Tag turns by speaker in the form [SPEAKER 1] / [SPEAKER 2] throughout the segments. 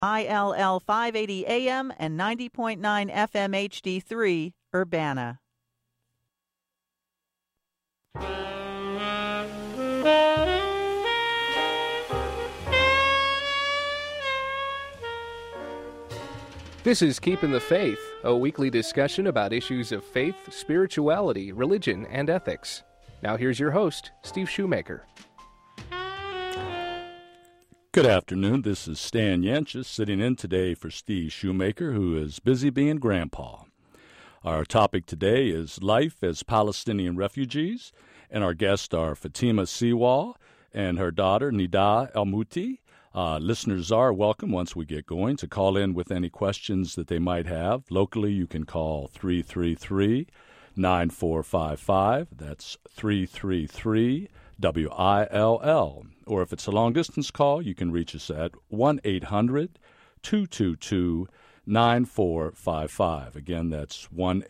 [SPEAKER 1] ILL 580 AM and 90.9 FM HD3, Urbana.
[SPEAKER 2] This is Keeping the Faith, a weekly discussion about issues of faith, spirituality, religion, and ethics. Now here's your host, Steve Shoemaker.
[SPEAKER 3] Good afternoon. This is Stan Yanchus sitting in today for Steve Shoemaker, who is busy being grandpa. Our topic today is life as Palestinian refugees, and our guests are Fatima Sewall and her daughter Nida Almouti. Listeners are welcome once we get going to call in with any questions that they might have. Locally, you can call 333-9455. That's 333-WILL. Or if it's a long-distance call, you can reach us at 1-800-222-9455. Again, that's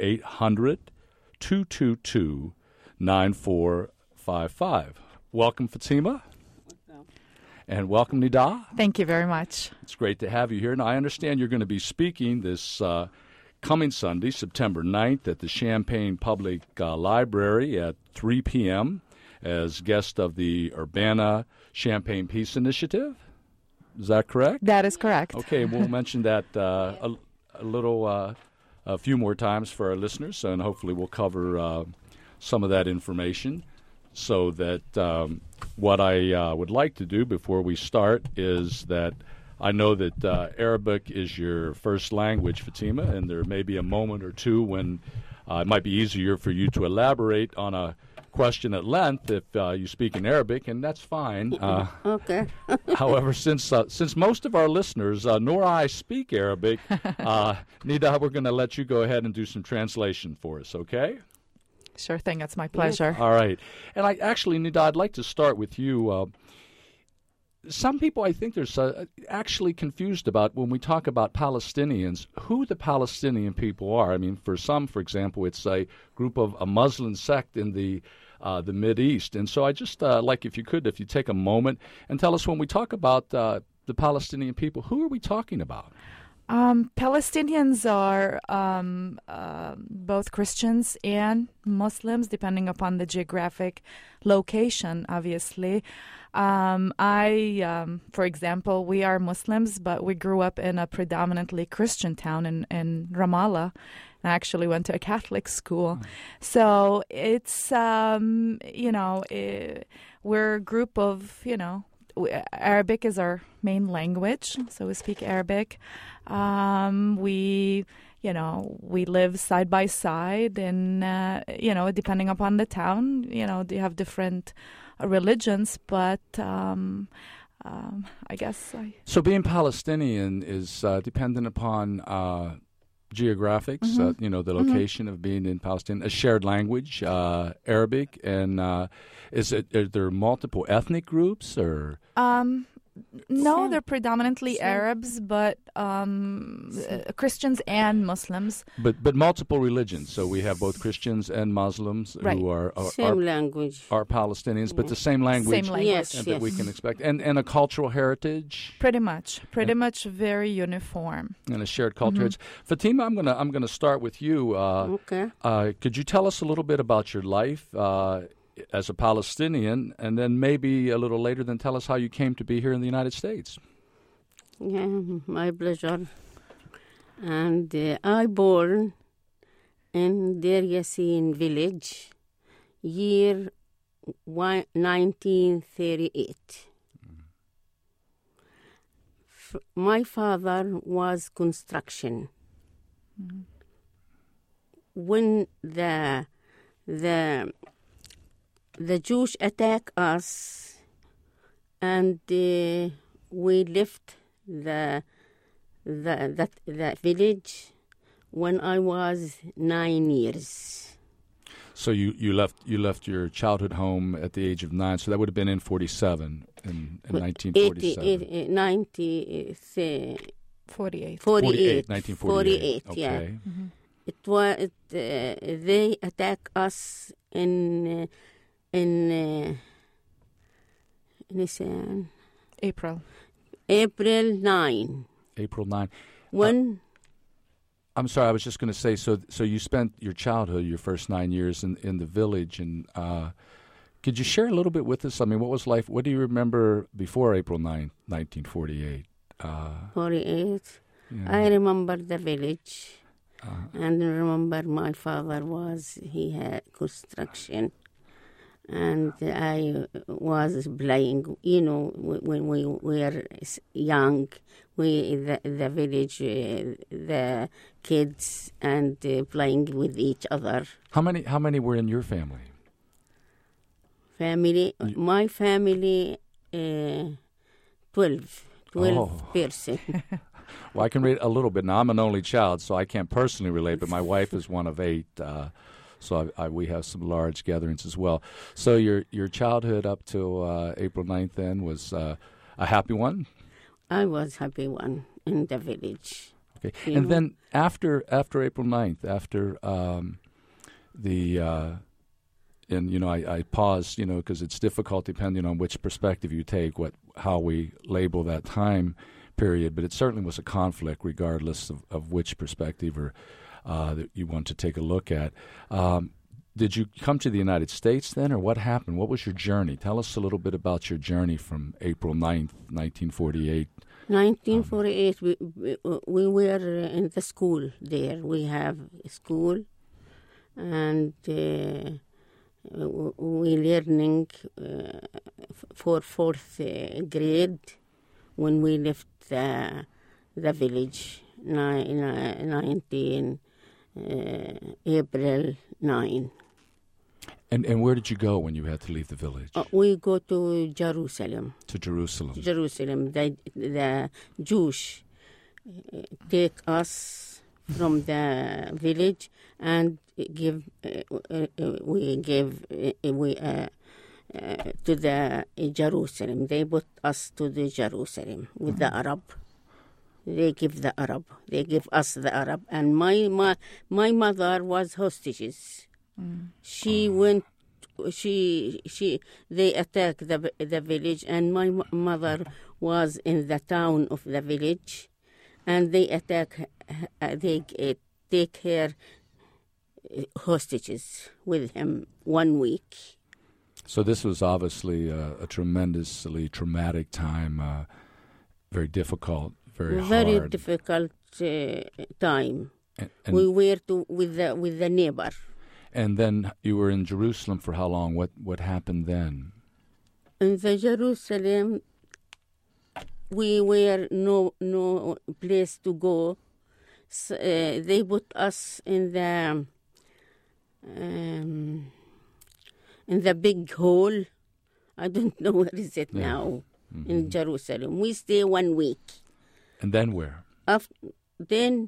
[SPEAKER 3] 1-800-222-9455. Welcome, Fatima. And welcome, Nida.
[SPEAKER 4] Thank you very much.
[SPEAKER 3] It's great to have you here. Now, I understand you're going to be speaking this coming Sunday, September 9th, at the Champaign Public Library at 3 p.m. as guest of the Urbana Champaign Peace Initiative. Is that correct?
[SPEAKER 4] That is correct.
[SPEAKER 3] Okay, we'll mention that a few more times for our listeners, and hopefully we'll cover some of that information. So that what I would like to do before we start is that I know that Arabic is your first language, Fatima, and there may be a moment or two when it might be easier for you to elaborate on a question at length if you speak in Arabic, and that's fine.
[SPEAKER 5] Okay.
[SPEAKER 3] However, since most of our listeners, nor I, speak Arabic, Nida, we're going to let you go ahead and do some translation for us, okay?
[SPEAKER 4] Sure thing. It's my pleasure.
[SPEAKER 3] All right. And Nida, I'd like to start with you. Some people, I think, there's actually confused about when we talk about Palestinians, who the Palestinian people are. I mean, for some, for example, it's a group of a Muslim sect in the Mideast. And so I just like if you take a moment and tell us when we talk about the Palestinian people, who are we talking about?
[SPEAKER 4] Palestinians are both Christians and Muslims, depending upon the geographic location, obviously. For example, we are Muslims, but we grew up in a predominantly Christian town in Ramallah. I actually went to a Catholic school. So it's, we're a group of, Arabic is our main language, so we speak Arabic. We live side by side, and depending upon the town, they have different religions. But I guess
[SPEAKER 3] so. Being Palestinian is dependent upon geographics. The location of being in Palestine, a shared language, Arabic, and are there multiple ethnic groups or?
[SPEAKER 4] No, they're predominantly Arabs, but Christians and Muslims.
[SPEAKER 3] But multiple religions. So we have both Christians and Muslims who are
[SPEAKER 5] same language.
[SPEAKER 3] Are Palestinians, but the same language.
[SPEAKER 4] Same language.
[SPEAKER 5] Yes,
[SPEAKER 3] that we can expect, and a cultural heritage.
[SPEAKER 4] Pretty much very uniform.
[SPEAKER 3] And a shared culture. heritage. Fatima, I'm gonna start with you.
[SPEAKER 5] Okay.
[SPEAKER 3] Could you tell us a little bit about your life? As a Palestinian, and then maybe a little later, then tell us how you came to be here in the United States.
[SPEAKER 5] Yeah, my pleasure. And I born in Deir Yassin village, year 1938. My father was construction. When the Jews attack us, and we left the village when I was 9 years.
[SPEAKER 3] So you left your childhood home at the age of 9. So that would have been in 47, in 1947. 1948. Okay.
[SPEAKER 5] Yeah. Mm-hmm. It was they attack us in
[SPEAKER 4] April.
[SPEAKER 5] April 9.
[SPEAKER 3] April 9.
[SPEAKER 5] When
[SPEAKER 3] I'm sorry, I was just going to say, so you spent your childhood, your first 9 years in the village, and could you share a little bit with us? I mean, what was life? What do you remember before April 9, 1948?
[SPEAKER 5] 48,
[SPEAKER 3] Yeah.
[SPEAKER 5] I remember the village, and remember my father he had construction, and I was playing, when we were young, the village, the kids, and playing with each other.
[SPEAKER 3] How many were in your family?
[SPEAKER 5] My family, 12 person.
[SPEAKER 3] Well, I can read a little bit. Now, I'm an only child, so I can't personally relate, but my wife is one of 8, so we have some large gatherings as well. So your childhood up to April 9th then was a happy one?
[SPEAKER 5] I was happy one in the village.
[SPEAKER 3] Okay. And then after April 9th, after I paused, because it's difficult depending on which perspective you take, how we label that time period, but it certainly was a conflict regardless of which perspective or that you want to take a look at. Did you come to the United States then, or what happened? What was your journey? Tell us a little bit about your journey from April 9th, 1948.
[SPEAKER 5] 1948, we were in the school there. We have a school, and we learning for 4th grade when we left the village, 19 April 9.
[SPEAKER 3] And where did you go when you had to leave the village?
[SPEAKER 5] We go to Jerusalem.
[SPEAKER 3] To Jerusalem.
[SPEAKER 5] Jerusalem. The Jews take us from the village and give to the Jerusalem. They put us to the Jerusalem with the Arab. They give the Arab. They give us the Arab. And my mother was hostages. She went. They attacked the village, and my mother was in the town of the village, and they attack. They take her hostages with him 1 week.
[SPEAKER 3] So this was obviously a tremendously traumatic time, very difficult, very hard.
[SPEAKER 5] Difficult time.
[SPEAKER 3] And
[SPEAKER 5] we were with the neighbor.
[SPEAKER 3] And then you were in Jerusalem for how long? What happened then?
[SPEAKER 5] In the Jerusalem, we were no place to go. So, they put us in the big hall. I don't know where is it now. In Jerusalem. We stay 1 week.
[SPEAKER 3] And then where?
[SPEAKER 5] Then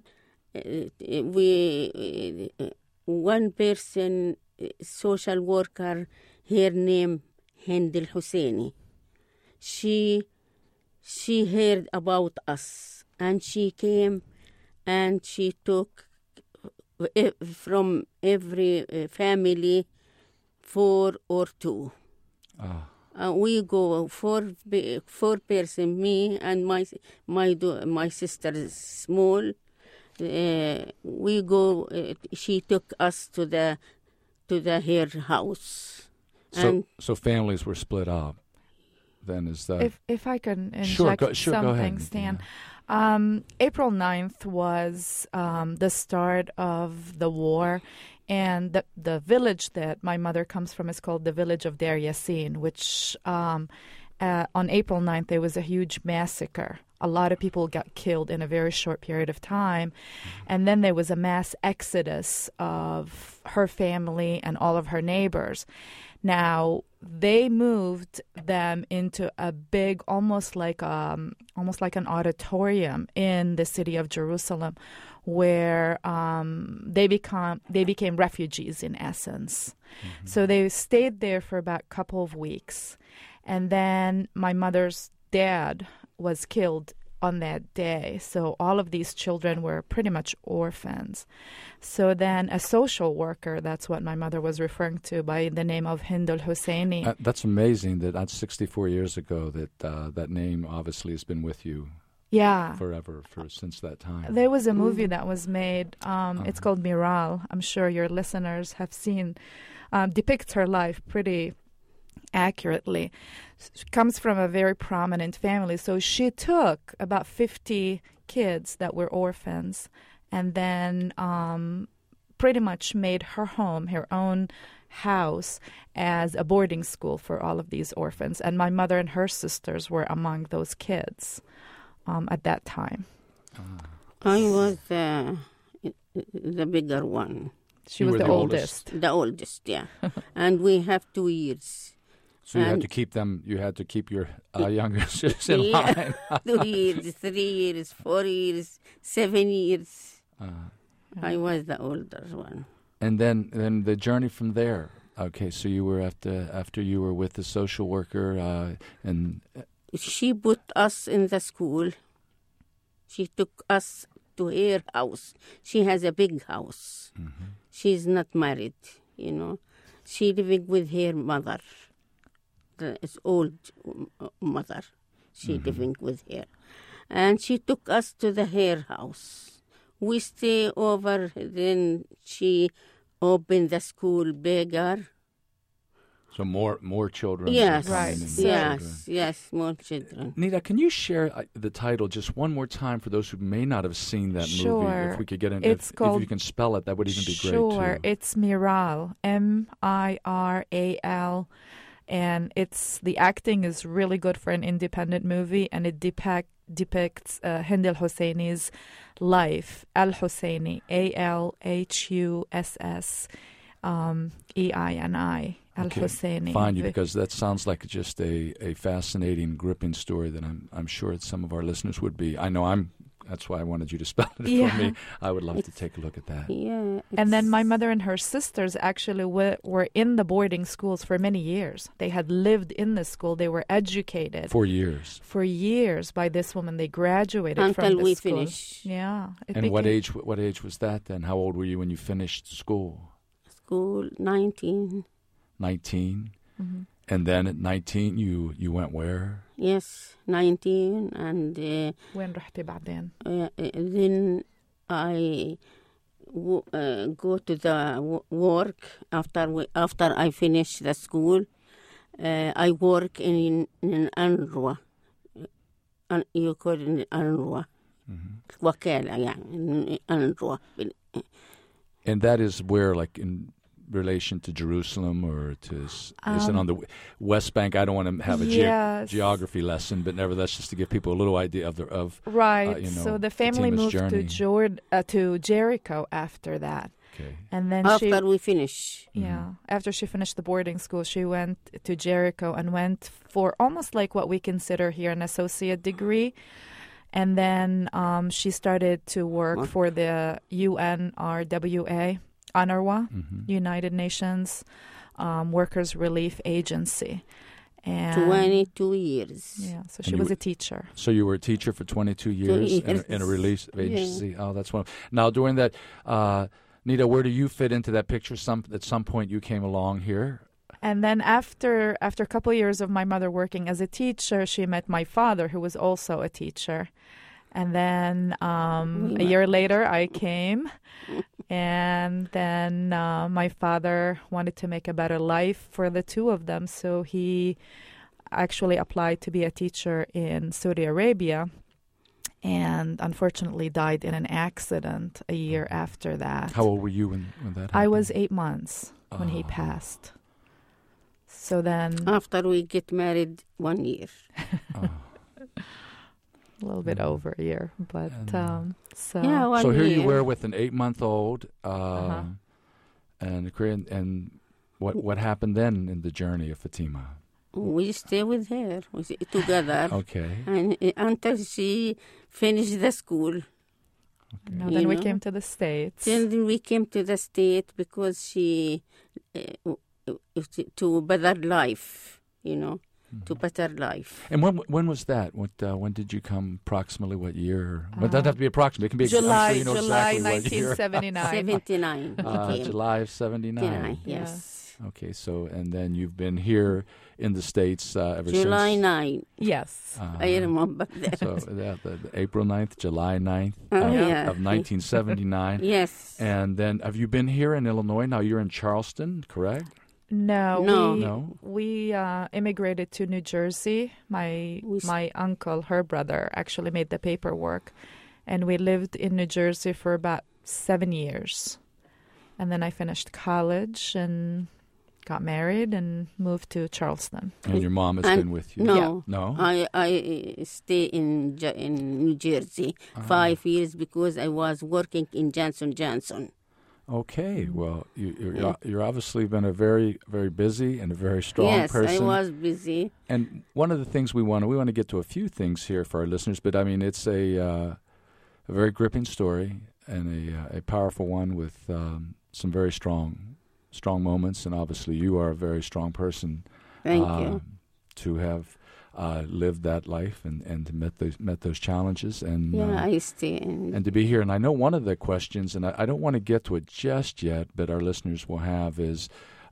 [SPEAKER 5] one person, social worker, her name Hindal Husseini. She heard about us, and she came and she took from every family 4 or 2. We go 4 person, me and my sister is small. We go. She took us to her house.
[SPEAKER 3] So families were split up. Then is that
[SPEAKER 4] if I can inject
[SPEAKER 3] sure, go ahead,
[SPEAKER 4] Stan. Yeah. April 9th was the start of the war, and the village that my mother comes from is called the village of Deir Yassin, which on April 9th there was a huge massacre. A lot of people got killed in a very short period of time. And then there was a mass exodus of her family and all of her neighbors. Now, they moved them into a big, almost like an auditorium in the city of Jerusalem, where they became refugees in essence. Mm-hmm. So they stayed there for about a couple of weeks. And then my mother's dad was killed on that day. So all of these children were pretty much orphans. So then a social worker, that's what my mother was referring to by the name of Hindal Husseini.
[SPEAKER 3] That's amazing that's 64 years ago that name obviously has been with you.
[SPEAKER 4] Yeah.
[SPEAKER 3] forever since that time.
[SPEAKER 4] There was a movie that was made. It's called Miral. I'm sure your listeners have seen. Depicts her life pretty accurately. She comes from a very prominent family. So she took about 50 kids that were orphans and then pretty much made her home, her own house, as a boarding school for all of these orphans. And my mother and her sisters were among those kids at that time.
[SPEAKER 5] I was the bigger one.
[SPEAKER 4] She was
[SPEAKER 3] were
[SPEAKER 4] the
[SPEAKER 3] the
[SPEAKER 4] oldest.
[SPEAKER 5] The oldest, yeah. And we have 2 years.
[SPEAKER 3] So you had
[SPEAKER 5] And-
[SPEAKER 3] to keep them. You had to keep your younger sisters in
[SPEAKER 5] Yeah.
[SPEAKER 3] line.
[SPEAKER 5] 2 years, 3 years, 4 years, 7 years. I was the older one.
[SPEAKER 3] And then the journey from there. Okay, so you were after you were with the social worker, and
[SPEAKER 5] She put us in the school. She took us to her house. She has a big house. She's not married, you know. She living with her mother. It's old mother. She living with her. And she took us to her house. We stay over, then she opened the school bigger.
[SPEAKER 3] so more children.
[SPEAKER 5] Yes,
[SPEAKER 3] were coming
[SPEAKER 4] Right.
[SPEAKER 3] and
[SPEAKER 4] So-
[SPEAKER 5] yes, more children.
[SPEAKER 3] Nita, can you share the title just one more time for those who may not have seen that movie?
[SPEAKER 4] Sure.
[SPEAKER 3] If we could get in,
[SPEAKER 4] It's
[SPEAKER 3] if
[SPEAKER 4] called-
[SPEAKER 3] you can spell it, that would even be great
[SPEAKER 4] Sure,
[SPEAKER 3] too.
[SPEAKER 4] it's Miral, Miral, and the acting is really good for an independent movie, and it depicts Hind al Hosseini's life. Al Hosseini, ALHUSSEINI, Al
[SPEAKER 3] Okay,
[SPEAKER 4] Hosseini.
[SPEAKER 3] Find you, because that sounds like just a fascinating, gripping story that I'm sure some of our listeners would be. I know that's why I wanted you to spell it
[SPEAKER 4] Yeah.
[SPEAKER 3] for me. I would love to take a look at that.
[SPEAKER 5] Yeah.
[SPEAKER 4] And then
[SPEAKER 5] it's-
[SPEAKER 4] my mother and her sisters actually were in the boarding schools for many years. They had lived in the school. They were educated
[SPEAKER 3] For years.
[SPEAKER 4] for years by this woman. They graduated
[SPEAKER 5] until
[SPEAKER 4] from the
[SPEAKER 5] we
[SPEAKER 4] school.
[SPEAKER 5] finish
[SPEAKER 4] Yeah.
[SPEAKER 3] And what age was that then? How old were you when you finished school?
[SPEAKER 5] school, 19.
[SPEAKER 3] 19?
[SPEAKER 4] Mm-hmm.
[SPEAKER 3] And then at 19, you went where?
[SPEAKER 5] Yes, 19, and
[SPEAKER 4] وين رحتي بعدين؟
[SPEAKER 5] then I go to the work after I finish the school. I work in UNRWA. You call it UNRWA. وكالة يعني UNRWA.
[SPEAKER 3] And that is where, like, in relation to Jerusalem, or is it on the West Bank? I don't want to have a
[SPEAKER 4] Yes.
[SPEAKER 3] geography lesson, but nevertheless, just to give people a little idea of
[SPEAKER 4] Right. So the family
[SPEAKER 3] Fatima's
[SPEAKER 4] moved
[SPEAKER 3] journey.
[SPEAKER 4] to Jericho after that.
[SPEAKER 3] Okay.
[SPEAKER 4] And then
[SPEAKER 5] After we finish.
[SPEAKER 4] after she finished the boarding school, she went to Jericho and went for almost like what we consider here an associate degree. And then she started to work for the UNRWA, UNRWA, United Nations Workers Relief Agency. And
[SPEAKER 5] 22 years.
[SPEAKER 4] yeah, so
[SPEAKER 3] And
[SPEAKER 4] she
[SPEAKER 3] you
[SPEAKER 4] was
[SPEAKER 3] were-
[SPEAKER 4] a teacher.
[SPEAKER 3] So you were a teacher for 22 years in a release agency. Oh, that's wonderful. Now, during that, Nita, where do you fit into that picture? At some point, you came along here.
[SPEAKER 4] And then after a couple of years of my mother working as a teacher, she met my father, who was also a teacher. And then a year later, I came. And then my father wanted to make a better life for the two of them. So he actually applied to be a teacher in Saudi Arabia, and unfortunately died in an accident a year after that.
[SPEAKER 3] How old were you when that happened?
[SPEAKER 4] I was 8 months when he passed. So then
[SPEAKER 5] After we get married 1 year.
[SPEAKER 4] a little bit over a year, but so
[SPEAKER 5] Yeah, 1
[SPEAKER 3] So here
[SPEAKER 5] year.
[SPEAKER 3] you were with an 8-month-old, and what happened then in the journey of Fatima?
[SPEAKER 5] We stay with her. We stay together.
[SPEAKER 3] Okay.
[SPEAKER 5] And until she finished the school.
[SPEAKER 4] no, then we
[SPEAKER 5] know.
[SPEAKER 4] came to the States.
[SPEAKER 5] Then we came to the state because she to better life, you know. to better life.
[SPEAKER 3] And when was that? When did you come approximately? What year? Well, it doesn't have to be approximately. It can be
[SPEAKER 4] July,
[SPEAKER 3] I'm sure you know
[SPEAKER 4] July
[SPEAKER 3] exactly what year.
[SPEAKER 4] 1979.
[SPEAKER 5] 79.
[SPEAKER 3] July of 79.
[SPEAKER 5] Yes.
[SPEAKER 3] Okay, so and then you've been here in the States ever
[SPEAKER 5] July
[SPEAKER 3] since.
[SPEAKER 5] 9.
[SPEAKER 4] Yes.
[SPEAKER 5] I remember that.
[SPEAKER 3] So the April 9th, July 9th
[SPEAKER 5] Yeah.
[SPEAKER 3] of 1979.
[SPEAKER 5] Yes.
[SPEAKER 3] And then have you been here in Illinois? Now you're in Charleston, correct?
[SPEAKER 4] No,
[SPEAKER 3] No.
[SPEAKER 4] we immigrated to New Jersey. My uncle, her brother, actually made the paperwork, and we lived in New Jersey for about 7 years. And then I finished college and got married and moved to Charleston.
[SPEAKER 3] And your mom has been with you?
[SPEAKER 5] No.
[SPEAKER 3] No?
[SPEAKER 5] I stay in New Jersey 5 years because I was working in Johnson & Johnson.
[SPEAKER 3] Okay, well, you're obviously been a very, very busy and a very strong person.
[SPEAKER 5] Yes, I was busy.
[SPEAKER 3] And one of the things we want to get to a few things here for our listeners, but I mean it's a very gripping story and a powerful one with some very strong moments. And obviously, you are a very strong person.
[SPEAKER 5] Thank you.
[SPEAKER 3] To have lived that life and met those challenges and
[SPEAKER 5] I stay in.
[SPEAKER 3] and to be here. And I know one of the questions, and I don't want to get to it just yet, but our listeners will have is,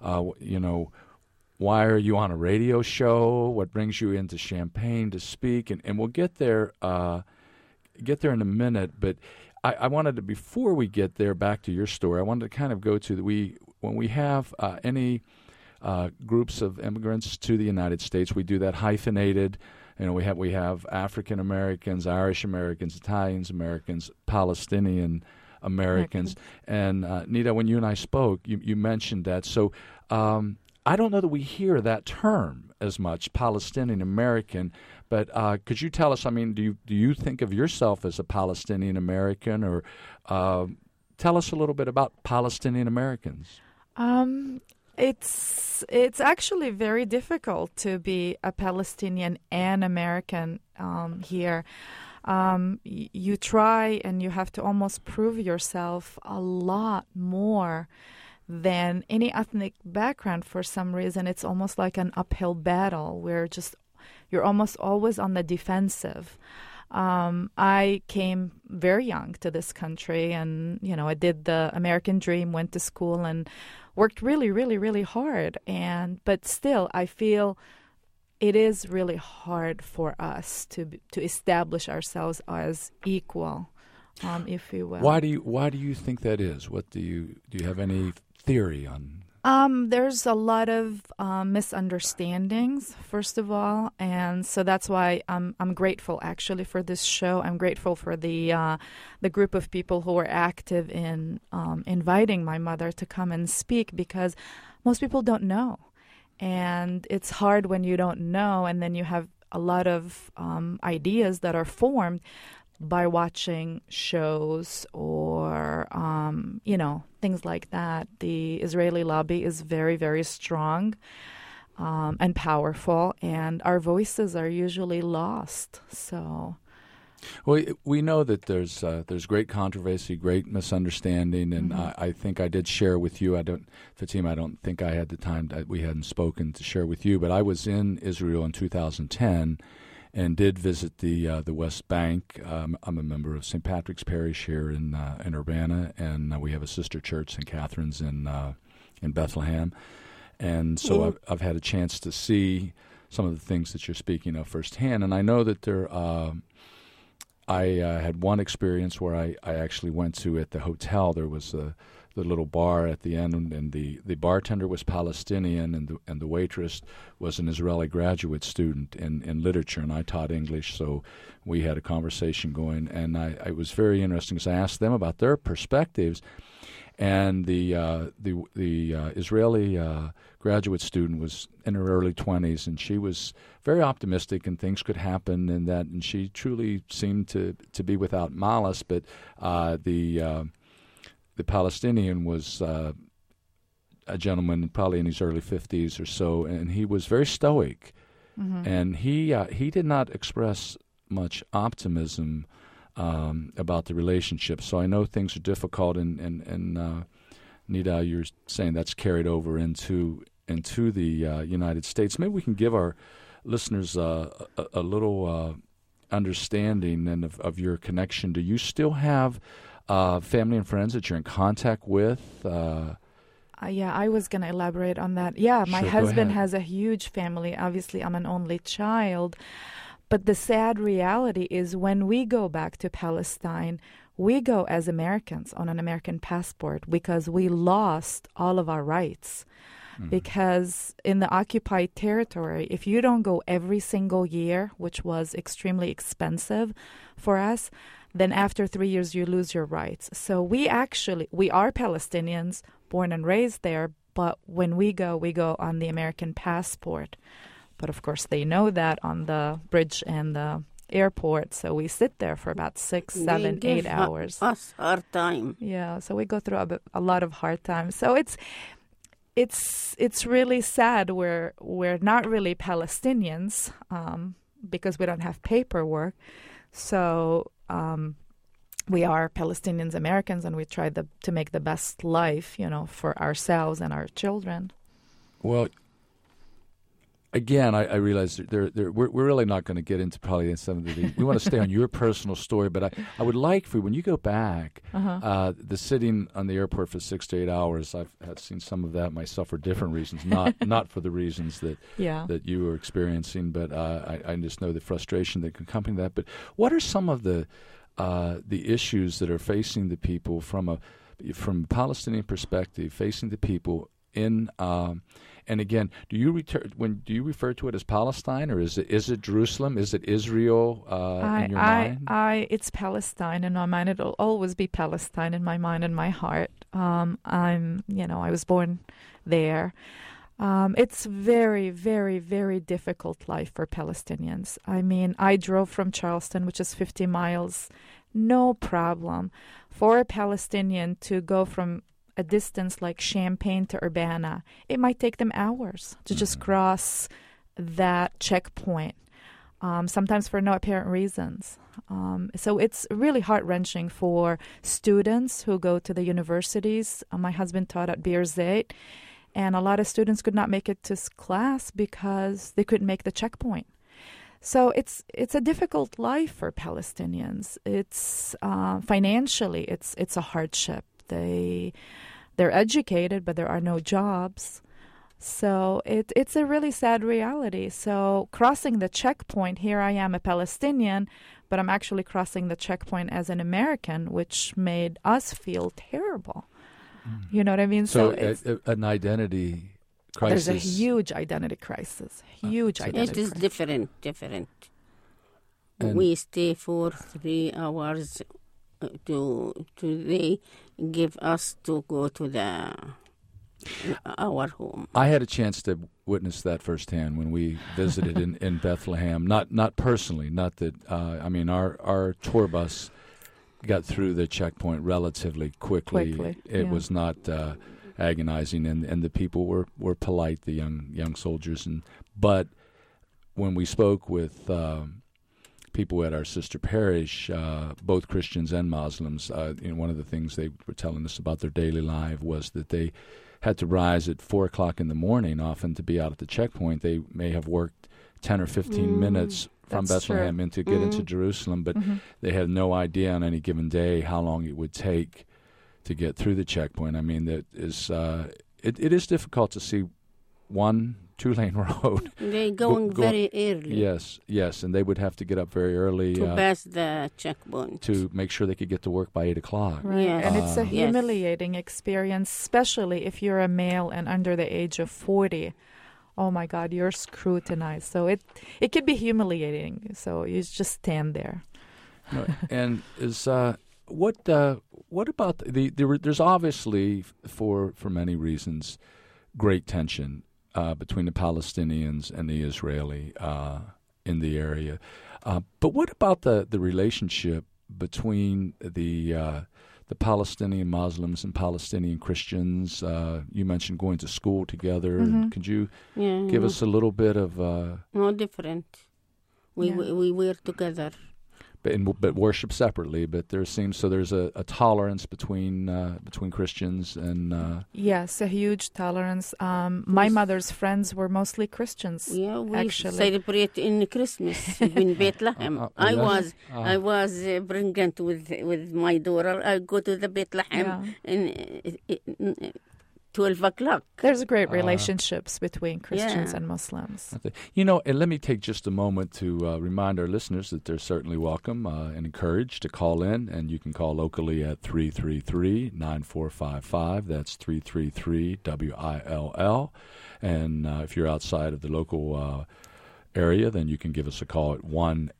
[SPEAKER 3] why are you on a radio show? What brings you into Champaign to speak? And we'll get there in a minute. But I wanted to, before we get there, back to your story, I wanted to kind of go to when we have any groups of immigrants to the United States, we do that hyphenated. We have African Americans, Irish Americans, Italians Americans, Palestinian Americans. And Nita, when you and I spoke, you mentioned that. So I don't know that we hear that term as much, Palestinian American. But could you tell us? I mean, do you think of yourself as a Palestinian American, or tell us a little bit about Palestinian Americans?
[SPEAKER 4] It's actually very difficult to be a Palestinian and American here. You try and you have to almost prove yourself a lot more than any ethnic background. For some reason, it's almost like an uphill battle where you're almost always on the defensive. I came very young to this country, and I did the American dream, went to school, and worked really, really, really hard. But still, I feel it is really hard for us to establish ourselves as equal, if you will.
[SPEAKER 3] Why do you think that is? What do you have any theory on?
[SPEAKER 4] There's a lot of misunderstandings, first of all, and so that's why I'm grateful actually for this show. I'm grateful for the group of people who were active in inviting my mother to come and speak, because most people don't know, and it's hard when you don't know, and then you have a lot of ideas that are formed by watching shows or, things like that. The Israeli lobby is very, very strong and powerful, and our voices are usually lost. So,
[SPEAKER 3] well, we know that there's great controversy, great misunderstanding, and I think I did share with you. Fatima, I don't think I had the time we hadn't spoken to share with you, but I was in Israel in 2010. And did visit the West Bank. I'm a member of St. Patrick's Parish here in Urbana, and we have a sister church, St. Catherine's in Bethlehem. And so I've had a chance to see some of the things that you're speaking of firsthand. And I know that I had one experience where I actually went to, at the hotel, there was the little bar at the end, and the bartender was Palestinian, and the waitress was an Israeli graduate student in literature, and I taught English, so we had a conversation going, and it was very interesting because I asked them about their perspectives, and the Israeli graduate student was in her early 20s, and she was very optimistic, and things could happen, and she truly seemed to be without malice, but the Palestinian was a gentleman probably in his early 50s or so, and he was very stoic. Mm-hmm. And he did not express much optimism about the relationship. So I know things are difficult, and Nida, you're saying that's carried over into the United States. Maybe we can give our listeners a little understanding and of your connection. Do you still have family and friends that you're in contact with?
[SPEAKER 4] Yeah, I was going to elaborate on that. Yeah, my
[SPEAKER 3] Sure, go
[SPEAKER 4] husband
[SPEAKER 3] ahead.
[SPEAKER 4] has a huge family. Obviously, I'm an only child. But the sad reality is when we go back to Palestine, we go as Americans on an American passport because we lost all of our rights. Because in the occupied territory, if you don't go every single year, which was extremely expensive for us, then after 3 years you lose your rights. So we are Palestinians, born and raised there, but when we go on the American passport. But of course they know that on the bridge and the airport, so we sit there for about 6, 7, 8 hours.
[SPEAKER 5] Us hard time.
[SPEAKER 4] Yeah, so we go through a lot of hard times. So it's really sad. We're not really Palestinians because we don't have paperwork. So we are Palestinians Americans, and we try to make the best life, for ourselves and our children.
[SPEAKER 3] Well, again, I realize we're really not going to get into probably some of the. We want to stay on your personal story, but I would like for when you go back, the sitting on the airport for 6 to 8 hours. I've seen some of that myself for different reasons, not for the reasons that you were experiencing, but I just know the frustration that can accompany that. But what are some of the issues that are facing the people from a Palestinian perspective, facing the people in? And again, do you refer to it as Palestine, or is it Jerusalem? Is it Israel in your mind?
[SPEAKER 4] It's Palestine in my mind. It'll always be Palestine in my mind and my heart. I was born there. It's very, very, very difficult life for Palestinians. I mean, I drove from Charleston, which is 50 miles, no problem. For a Palestinian to go from a distance like Champaign to Urbana, it might take them hours to just cross that checkpoint, sometimes for no apparent reasons. So it's really heart-wrenching for students who go to the universities. My husband taught at Birzeit, and a lot of students could not make it to class because they couldn't make the checkpoint. So it's a difficult life for Palestinians. It's financially, it's a hardship. They're educated, but there are no jobs. So it's a really sad reality. So crossing the checkpoint, here I am a Palestinian, but I'm actually crossing the checkpoint as an American, which made us feel terrible. You know what I mean?
[SPEAKER 3] So an identity crisis.
[SPEAKER 4] There's a huge identity crisis.
[SPEAKER 5] It is different.
[SPEAKER 3] And
[SPEAKER 5] we stay for 3 hours to they give us to go to our home.
[SPEAKER 3] I had a chance to witness that firsthand when we visited in Bethlehem. Not personally, not that. Our tour bus got through the checkpoint relatively quickly. It was not agonizing, and the people were polite, the young soldiers. But when we spoke with people at our sister parish, both Christians and Muslims, one of the things they were telling us about their daily life was that they had to rise at 4 o'clock in the morning often to be out at the checkpoint. They may have worked 10 or 15 minutes from Bethlehem to get into Jerusalem, but they had no idea on any given day how long it would take to get through the checkpoint. I mean, that is it is difficult to see 2-lane road.
[SPEAKER 5] They're going very early.
[SPEAKER 3] Yes, and they would have to get up very early
[SPEAKER 5] to pass the checkpoint
[SPEAKER 3] to make sure they could get to work by 8 o'clock.
[SPEAKER 4] Right,
[SPEAKER 5] Yes.
[SPEAKER 4] and it's a humiliating experience, especially if you're a male and under the age of 40. Oh my God, you're scrutinized. So it could be humiliating. So you just stand there.
[SPEAKER 3] And is what about there's obviously for many reasons great tension between the Palestinians and the Israeli in the area. But what about the relationship between the Palestinian Muslims and Palestinian Christians? You mentioned going to school together. Could you give us a little bit of...
[SPEAKER 5] No different. We were together.
[SPEAKER 3] but worship separately. But there's a tolerance between Christians and
[SPEAKER 4] yes, a huge tolerance. My mother's friends were mostly Christians.
[SPEAKER 5] Yeah, we
[SPEAKER 4] actually
[SPEAKER 5] celebrate in Christmas in Bethlehem. I was pregnant with my daughter. I go to the Bethlehem in 12 o'clock.
[SPEAKER 4] There's great relationships between Christians and Muslims.
[SPEAKER 3] You know, and let me take just a moment to remind our listeners that they're certainly welcome and encouraged to call in, and you can call locally at 333-9455. That's 333-WILL. And if you're outside of the local area, then you can give us a call at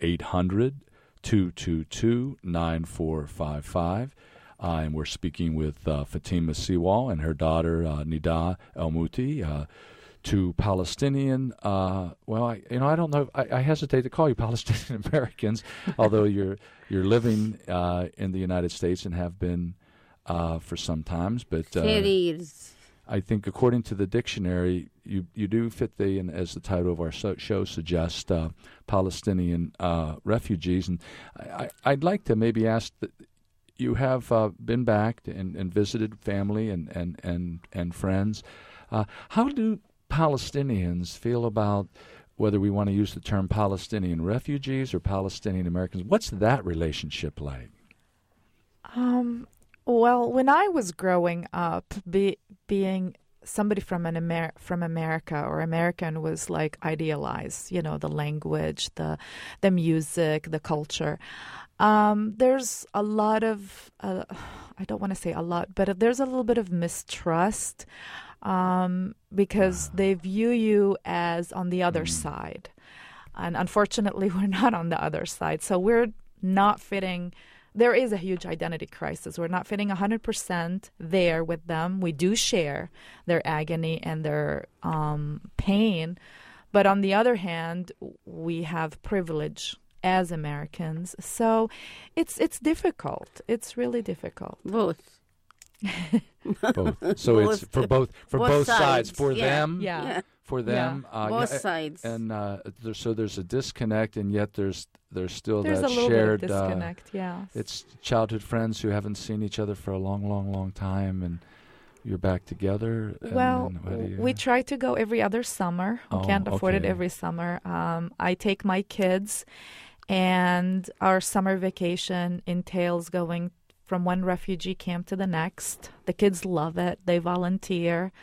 [SPEAKER 3] 1-800-222-9455. And we're speaking with Fatima Sewall and her daughter Nida El-Mouti, two Palestinian. I don't know. I hesitate to call you Palestinian Americans, although you're living in the United States and have been for some times. But
[SPEAKER 5] 30 years.
[SPEAKER 3] I think, according to the dictionary, you do fit as the title of our show suggests, Palestinian refugees. And I'd like to maybe ask that. You have been back and visited family and friends. How do Palestinians feel about whether we want to use the term Palestinian refugees or Palestinian Americans? What's that relationship like?
[SPEAKER 4] Well, when I was growing up, being somebody from America or American was like idealized. You know, the language, the music, the culture. There's a lot of, I don't want to say a lot, but there's a little bit of mistrust because they view you as on the other side. And unfortunately, we're not on the other side. So we're not fitting. There is a huge identity crisis. We're not fitting 100% there with them. We do share their agony and their pain. But on the other hand, we have privilege as Americans. So it's difficult. It's really difficult.
[SPEAKER 5] Both.
[SPEAKER 3] So it's for both sides. For them.
[SPEAKER 4] Yeah.
[SPEAKER 3] For them.
[SPEAKER 5] Both sides.
[SPEAKER 3] And so there's a disconnect, and yet there's still
[SPEAKER 4] there's
[SPEAKER 3] that
[SPEAKER 4] a little
[SPEAKER 3] shared
[SPEAKER 4] bit of disconnect. Yeah.
[SPEAKER 3] It's childhood friends who haven't seen each other for a long, long, long time, and you're back together.
[SPEAKER 4] Well, we try to go every other summer. We can't afford it every summer. I take my kids. And our summer vacation entails going from one refugee camp to the next. The kids love it. They volunteer.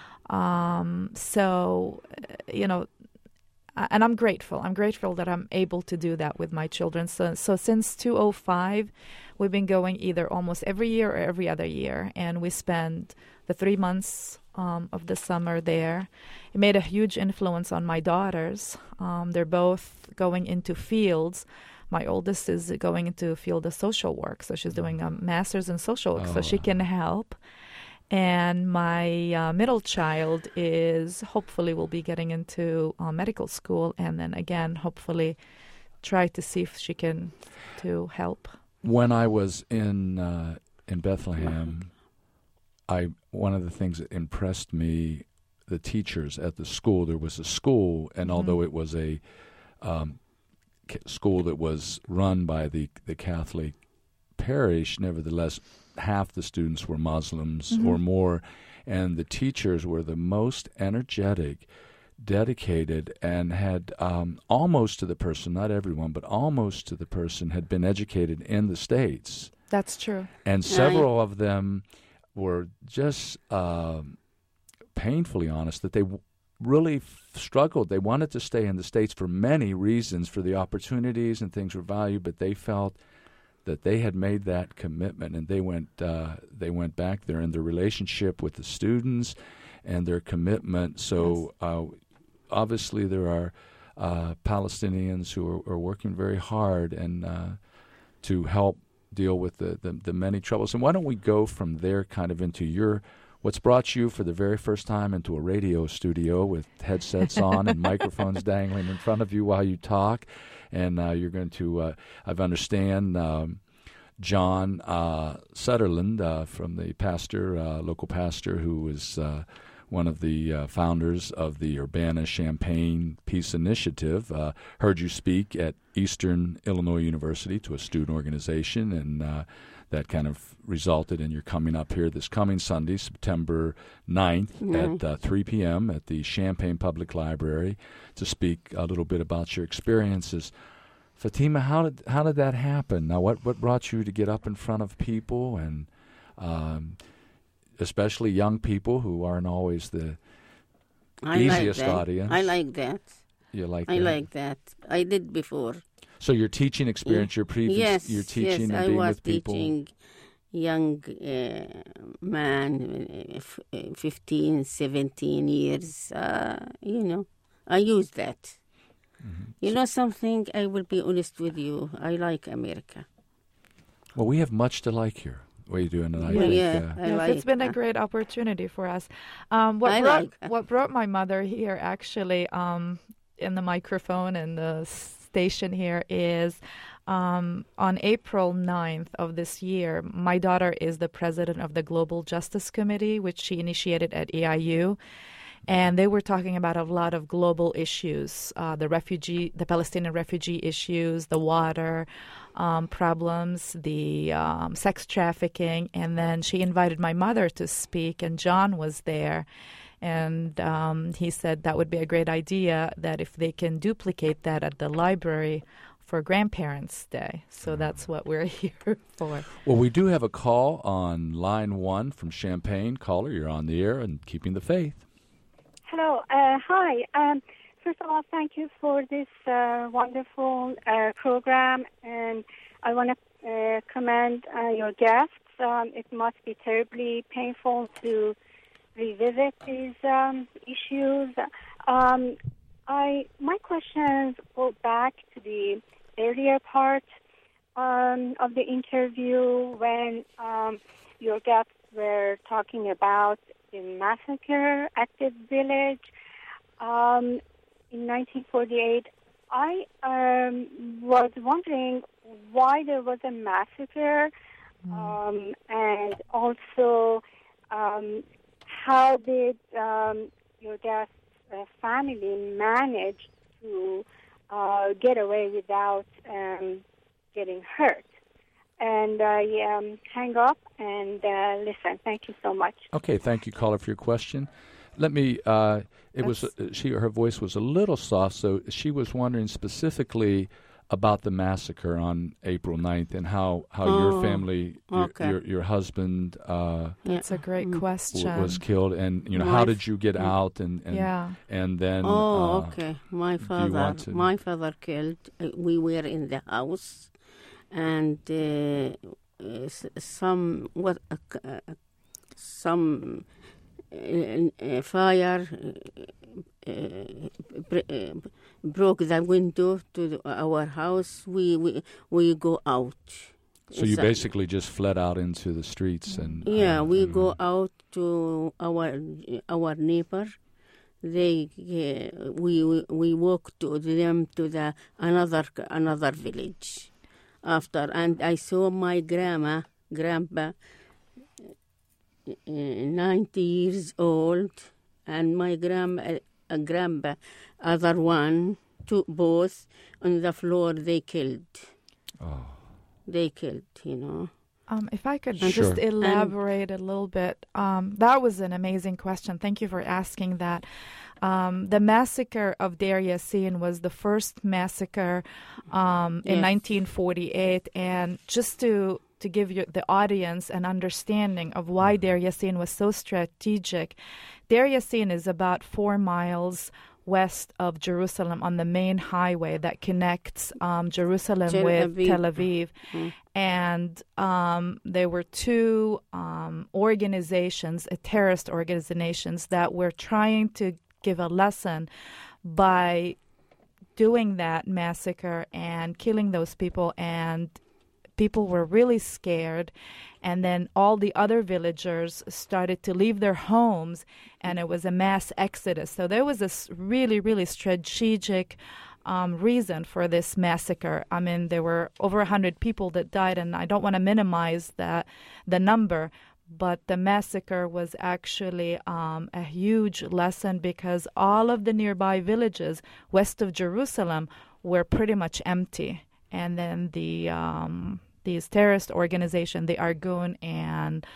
[SPEAKER 4] So, you know, and I'm grateful. I'm grateful that I'm able to do that with my children. So since 2005, we've been going either almost every year or every other year. And we spend the 3 months of the summer there. It made a huge influence on my daughters. They're both going into fields. My oldest is going into a field of social work, so she's doing a master's in social work, so she can help. And my middle child will be getting into medical school, and then again, hopefully, try to see if she can to help.
[SPEAKER 3] When I was in Bethlehem, one of the things that impressed me, the teachers at the school. There was a school, and although it was a school that was run by the Catholic parish, nevertheless, half the students were Muslims or more, and the teachers were the most energetic, dedicated, and had almost to the person, not everyone, but almost to the person, had been educated in the States.
[SPEAKER 4] That's true.
[SPEAKER 3] And several of them were just painfully honest that they really struggled. They wanted to stay in the States for many reasons, for the opportunities and things were valued, but they felt that they had made that commitment, and they went back there in their relationship with the students and their commitment. So obviously there are Palestinians who are working very hard and to help deal with the many troubles. And why don't we go from there kind of into what's brought you for the very first time into a radio studio with headsets on and microphones dangling in front of you while you talk. And you're going to, I understand, John Sutherland from the pastor, local pastor, who was one of the founders of the Urbana-Champaign Peace Initiative. Heard you speak at Eastern Illinois University to a student organization, and that kind of resulted in your coming up here this coming Sunday, September 9th at 3 p.m. at the Champaign Public Library to speak a little bit about your experiences. Fatima, how did that happen? Now, what brought you to get up in front of people, and especially young people who aren't always the easiest audience?
[SPEAKER 5] I like that.
[SPEAKER 3] You like that?
[SPEAKER 5] I like that. I did before.
[SPEAKER 3] So your teaching experience, your previous, you're teaching and being with people.
[SPEAKER 5] Yes, I was teaching young man, 15, 17 years. I use that. Mm-hmm. You know something? I will be honest with you. I like America.
[SPEAKER 3] Well, we have much to like here. What are you doing tonight?
[SPEAKER 4] It's been a great opportunity for us. What brought my mother here, actually, in the microphone and the station here is on April 9th of this year, my daughter is the president of the Global Justice Committee, which she initiated at EIU. And they were talking about a lot of global issues, the Palestinian refugee issues, the water problems, the sex trafficking. And then she invited my mother to speak, and John was there. And he said that would be a great idea, that if they can duplicate that at the library for Grandparents' Day. So that's what we're here for.
[SPEAKER 3] Well, we do have a call on line 1 from Champaign. Caller, you're on the air and Keeping the Faith.
[SPEAKER 6] Hello. Hi. First of all, thank you for this wonderful program, and I want to commend your guests. It must be terribly painful to revisit these issues. My questions go back to the earlier part of the interview when your guests were talking about the massacre at the village in 1948. I was wondering why there was a massacre, and also how did your guest's family manage to get away without getting hurt? And I hang up and listen. Thank you so much.
[SPEAKER 3] Okay, thank you, caller, for your question. Let me. Her voice was a little soft, so she was wondering specifically about the massacre on April 9th and how your family, your husband,
[SPEAKER 4] that's a great question,
[SPEAKER 3] was killed, and how did you get out and then
[SPEAKER 5] my father killed. We were in the house, and some fire broke the window to our house. We go out.
[SPEAKER 3] So you basically just fled out into the streets, and
[SPEAKER 5] we go out to our neighbor. We walk to them to the another village. After, and I saw my grandpa, 90 years old, and my grandpa, other one, both on the floor. They killed. Oh. They killed,
[SPEAKER 4] If I could just elaborate a little bit, that was an amazing question. Thank you for asking that. The massacre of Deir Yassin was the first massacre in 1948, and just to give the audience an understanding of why Deir Yassin was so strategic, Deir Yassin is about 4 miles west of Jerusalem on the main highway that connects Jerusalem with Tel Aviv. Mm. And there were 2 organizations, terrorist organizations, that were trying to give a lesson by doing that massacre and killing those people, and people were really scared. And then all the other villagers started to leave their homes, and it was a mass exodus. So there was this really, really strategic reason for this massacre. I mean, there were over 100 people that died, and I don't want to minimize the number, But the massacre was actually a huge lesson because all of the nearby villages west of Jerusalem were pretty much empty. And then these terrorist organization, the Argun and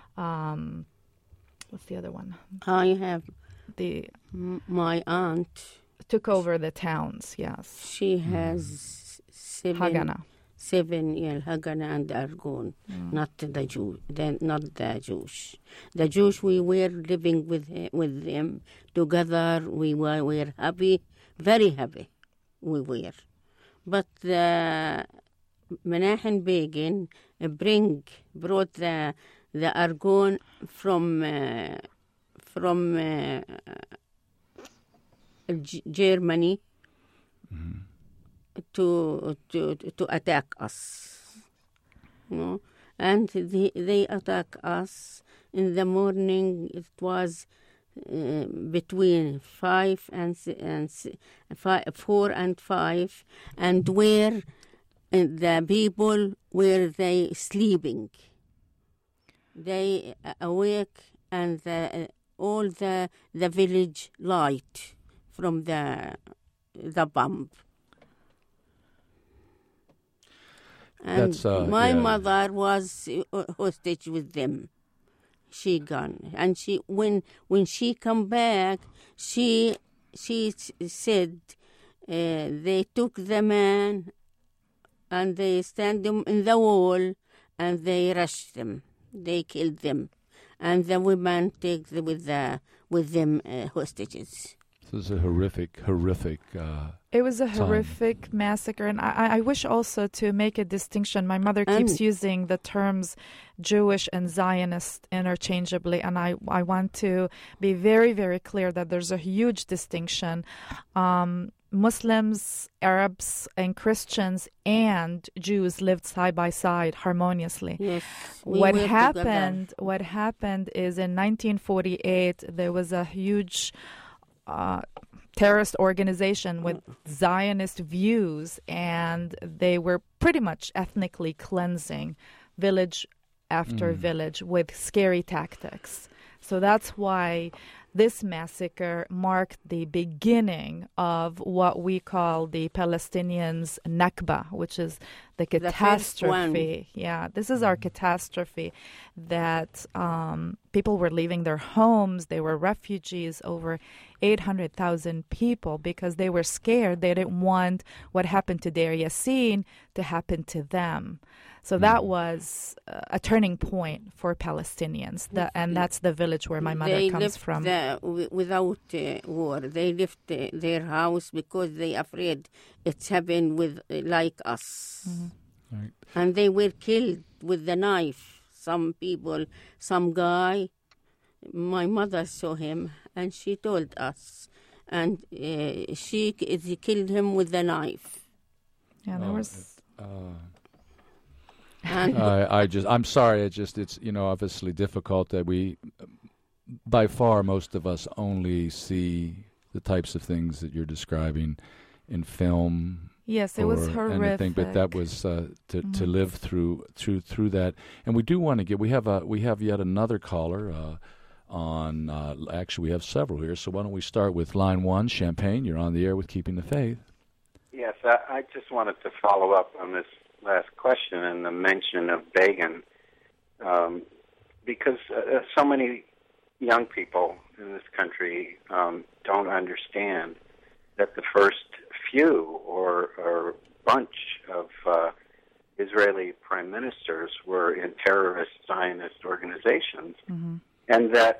[SPEAKER 4] what's the other one?
[SPEAKER 5] I have
[SPEAKER 4] The
[SPEAKER 5] my aunt.
[SPEAKER 4] took over the towns. Yes,
[SPEAKER 5] She has
[SPEAKER 4] Haganah.
[SPEAKER 5] seven Haganah and Argun, not the Jew, not the Jewish. The Jews, we were living with them together. We were happy, very happy. We were, but the Menachem Begin brought the Argun from Germany to attack us, and they attack us in the morning. It was between 4 and 5, and where the people were they sleeping. They awake, and all the village light from the bomb. And my mother was hostage with them. She gone, and when she come back, she said they took the man and they stand them in the wall and they rushed them. They killed them, and the women take with them hostages.
[SPEAKER 3] This is a horrific.
[SPEAKER 4] It was a
[SPEAKER 3] time.
[SPEAKER 4] horrific massacre, and I wish also to make a distinction. My mother keeps using the terms Jewish and Zionist interchangeably, and I want to be very, very clear that there's a huge distinction. Muslims, Arabs, and Christians and Jews lived side by side harmoniously.
[SPEAKER 5] Yes,
[SPEAKER 4] What happened is in 1948 there was a huge terrorist organization with Zionist views, and they were pretty much ethnically cleansing village after village with scary tactics. So that's why this massacre marked the beginning of what we call the Palestinians' Nakba, which is the catastrophe. Yeah, this is our catastrophe that people were leaving their homes. They were refugees, over 800,000 people, because they were scared. They didn't want what happened to Deir Yassin to happen to them. So that was a turning point for Palestinians, and that's the village where my mother comes from.
[SPEAKER 5] Without war, they left their house because they afraid it's happened with like us,
[SPEAKER 3] Right.
[SPEAKER 5] and they were killed with the knife. Some people, some guy. My mother saw him, and she told us, and she killed him with the knife.
[SPEAKER 4] Yeah, there was.
[SPEAKER 5] And
[SPEAKER 3] I'm sorry. It's obviously difficult that we, by far, most of us only see the types of things that you're describing in film.
[SPEAKER 4] Yes, it was horrific.
[SPEAKER 3] Anything, but that was to live through that. And we do want to we have yet another caller on. Actually, we have several here. So why don't we start with line 1, Champagne? You're on the air with Keeping the Faith.
[SPEAKER 7] Yes, I just wanted to follow up on this last question and the mention of Begin, because so many young people in this country don't understand that the first few or bunch of Israeli prime ministers were in terrorist Zionist organizations, and that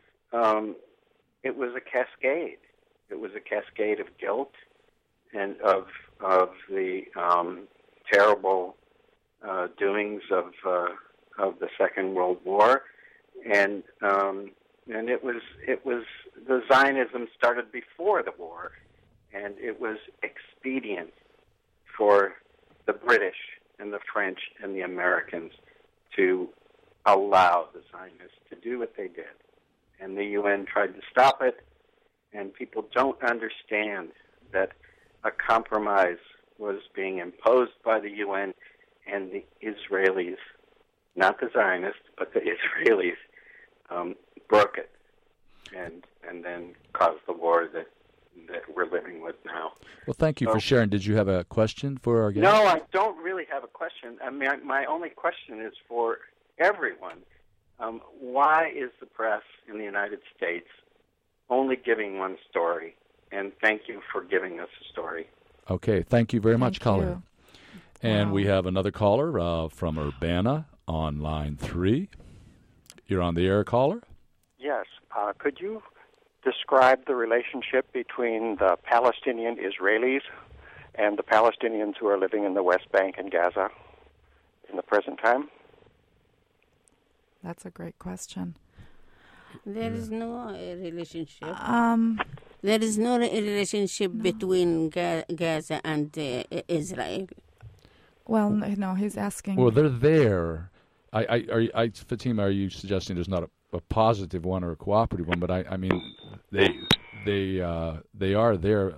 [SPEAKER 7] it was a cascade. It was a cascade of guilt and of the terrible doings of the Second World War, and it was the Zionism started before the war, and it was expedient for the British and the French and the Americans to allow the Zionists to do what they did, and the UN tried to stop it, and people don't understand that a compromise was being imposed by the UN, and the Israelis not the Zionists, but the Israelis, broke it and then caused the war that we're living with now.
[SPEAKER 3] Well, thank you for sharing. Did you have a question for our guest?
[SPEAKER 7] No, I don't really have a question. I mean, my only question is for everyone. Why is the press in the United States only giving one story? And thank you for giving us a story.
[SPEAKER 3] Okay, thank you very much,
[SPEAKER 4] Thank
[SPEAKER 3] caller.
[SPEAKER 4] you.
[SPEAKER 3] And
[SPEAKER 4] Wow.
[SPEAKER 3] we have another caller from Urbana on line 3. You're on the air, caller.
[SPEAKER 8] Yes. Could you describe the relationship between the Palestinian Israelis and the Palestinians who are living in the West Bank and Gaza in the present time?
[SPEAKER 4] That's a great question.
[SPEAKER 5] There is no relationship.
[SPEAKER 4] Um,
[SPEAKER 5] There is no relationship between Gaza and Israel.
[SPEAKER 4] well, no, he's asking.
[SPEAKER 3] Well, they're there. Fatima, are you suggesting there's not a positive one or a cooperative one? But I mean, they are there.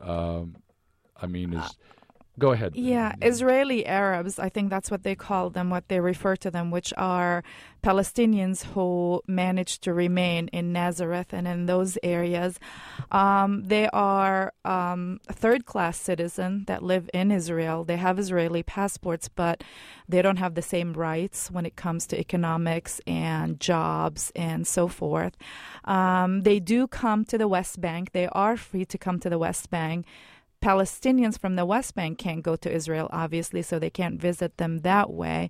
[SPEAKER 3] Go ahead.
[SPEAKER 4] Yeah, Israeli Arabs, I think that's what they call them, what they refer to them, which are Palestinians who managed to remain in Nazareth and in those areas. They are third-class citizens that live in Israel. They have Israeli passports, but they don't have the same rights when it comes to economics and jobs and so forth. They do come to the West Bank. They are free to come to the West Bank. Palestinians from the West Bank can't go to Israel, obviously, so they can't visit them that way.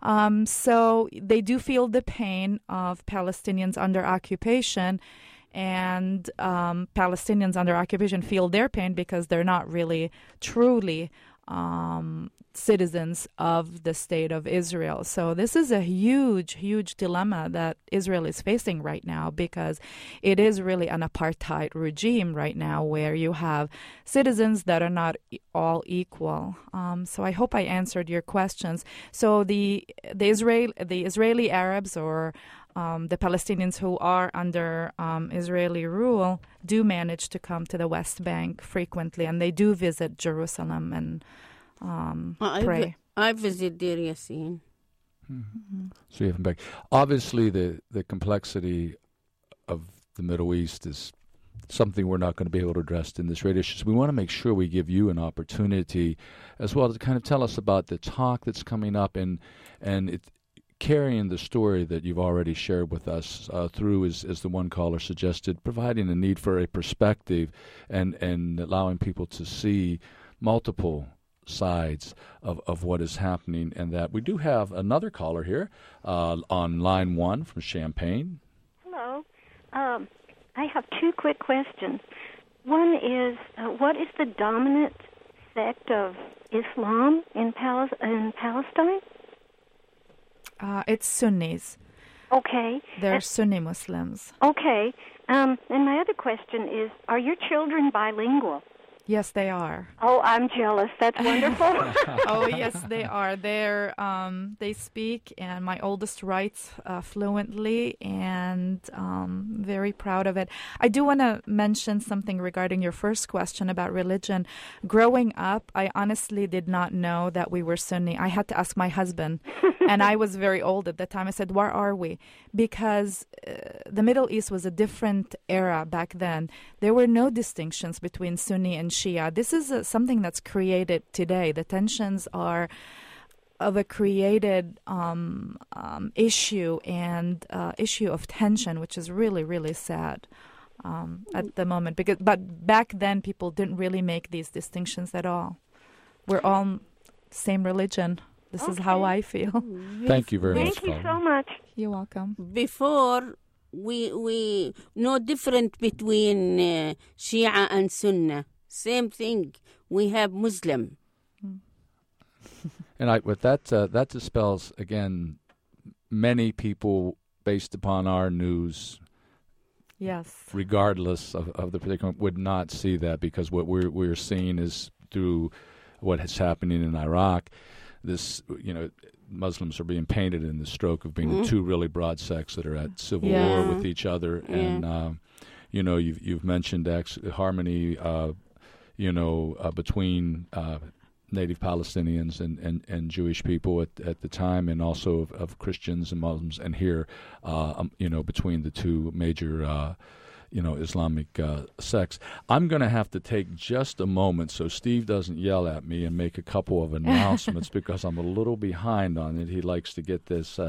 [SPEAKER 4] So they do feel the pain of Palestinians under occupation, and Palestinians under occupation feel their pain because they're not really truly citizens of the state of Israel. So this is a huge, huge dilemma that Israel is facing right now, because it is really an apartheid regime right now where you have citizens that are not all equal. So I hope I answered your questions. So the Israeli Arabs or the Palestinians who are under Israeli rule do manage to come to the West Bank frequently, and they do visit Jerusalem and pray.
[SPEAKER 5] I visit Deir Yassin.
[SPEAKER 3] So you have them back. Obviously, the complexity of the Middle East is something we're not going to be able to address in this radio show. So we want to make sure we give you an opportunity as well to kind of tell us about the talk that's coming up and it carrying the story that you've already shared with us through, as the one caller suggested, providing a need for a perspective and allowing people to see multiple sides of what is happening. And that we do have another caller here on line 1 from Champaign.
[SPEAKER 9] Hello. I have 2 quick questions. One is, what is the dominant sect of Islam in Palestine?
[SPEAKER 4] It's Sunnis.
[SPEAKER 9] Okay.
[SPEAKER 4] They're Sunni Muslims.
[SPEAKER 9] Okay. And my other question is, are your children bilingual?
[SPEAKER 4] Yes, they are.
[SPEAKER 9] Oh, I'm jealous. That's wonderful.
[SPEAKER 4] Oh, yes, they are. They speak, and my oldest writes fluently, and very proud of it. I do want to mention something regarding your first question about religion. Growing up, I honestly did not know that we were Sunni. I had to ask my husband, and I was very old at the time. I said, where are we? Because the Middle East was a different era back then. There were no distinctions between Sunni and Shia. This is something that's created today. The tensions are of a created issue and issue of tension, which is really, really sad at the moment. But back then, people didn't really make these distinctions at all. We're all same religion. This is how I feel.
[SPEAKER 3] Thank you very much.
[SPEAKER 9] Thank you so much.
[SPEAKER 4] You're welcome.
[SPEAKER 5] Before, we no different between Shia and Sunnah. Same thing. We have Muslim.
[SPEAKER 3] And with that dispels, again, many people, based upon our news,
[SPEAKER 4] Yes.
[SPEAKER 3] regardless of the particular, would not see that, because what we're seeing is through what is happening in Iraq. This, Muslims are being painted in the stroke of being the two really broad sects that are at civil war with each other, and you've mentioned harmony, between native Palestinians and Jewish people at the time, and also of Christians and Muslims, and here, between the two major Islamic sects. I'm going to have to take just a moment so Steve doesn't yell at me and make a couple of announcements because I'm a little behind on it. He likes to get this